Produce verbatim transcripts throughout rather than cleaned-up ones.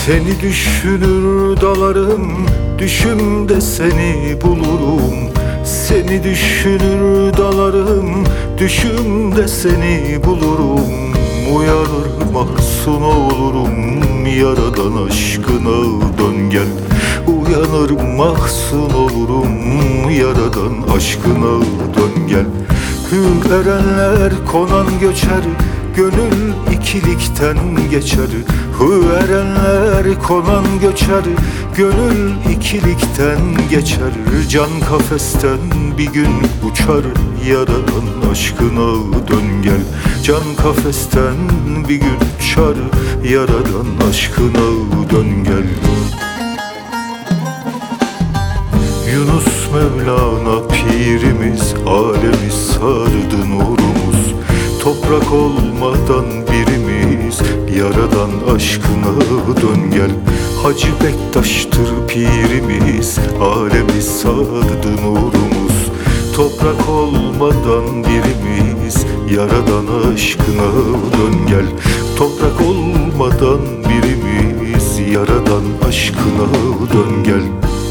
Seni düşünür dalarım, düşümde seni bulurum. Seni düşünür dalarım, düşümde seni bulurum. Uyanır mahzun olurum, yaradan aşkına dön gel. Uyanır mahzun olurum, yaradan aşkına dön gel. Hür erenler konan göçer, gönül ikilikten geçer. Hür erenler konan göçer, gönül ikilikten geçer. Can kafesten bir gün uçar, yaradan aşkına dön gel. Can kafesten bir gün uçar, yaradan aşkına dön gel. Yunus Mevlana pirimiz, alemi sardı nurumuz. Toprak olmadan birimiz, yaradan aşkına dön gel. Hacı Bektaş'tır pirimiz, alemi sardı nurumuz. Toprak olmadan birimiz, yaradan aşkına dön gel. Toprak olmadan birimiz, yaradan aşkına dön gel.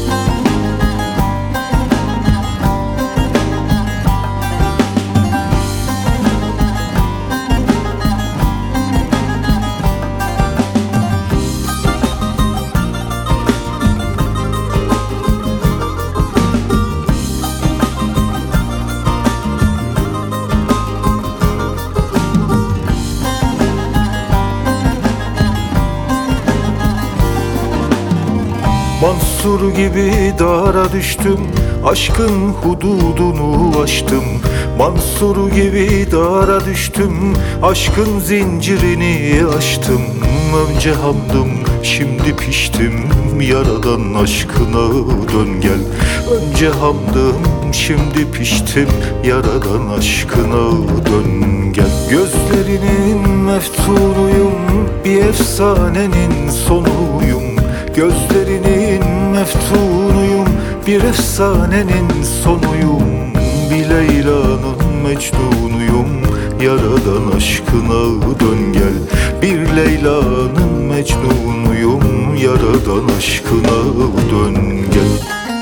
Mansur gibi dara düştüm, aşkın hududunu aştım. Mansur gibi dara düştüm, aşkın zincirini aştım. Önce hamdım, şimdi piştim, yaradan aşkına dön gel. Önce hamdım, şimdi piştim, yaradan aşkına dön gel. Gözlerinin meftunuyum, bir efsanenin sonuyum. Gözlerinin meftunuyum, bir efsanenin sonuyum. Bir Leyla'nın mecnunuyum, yaradan aşkına dön gel. Bir Leyla'nın mecnunuyum, yaradan aşkına dön gel.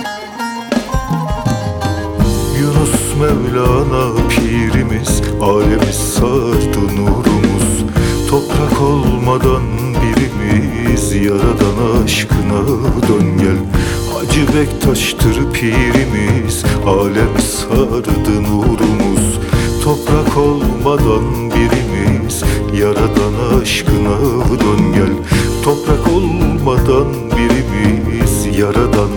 Yunus Mevlana pirimiz, alemi sardı nurumuz. Toprak olmadan birimiz, yaradan aşkına dön gel. Hacı Bektaş'tır pirimiz, alemi sardı nurumuz. Toprak olmadan birimiz, yaradan aşkına dön gel. Toprak olmadan birimiz, yaradan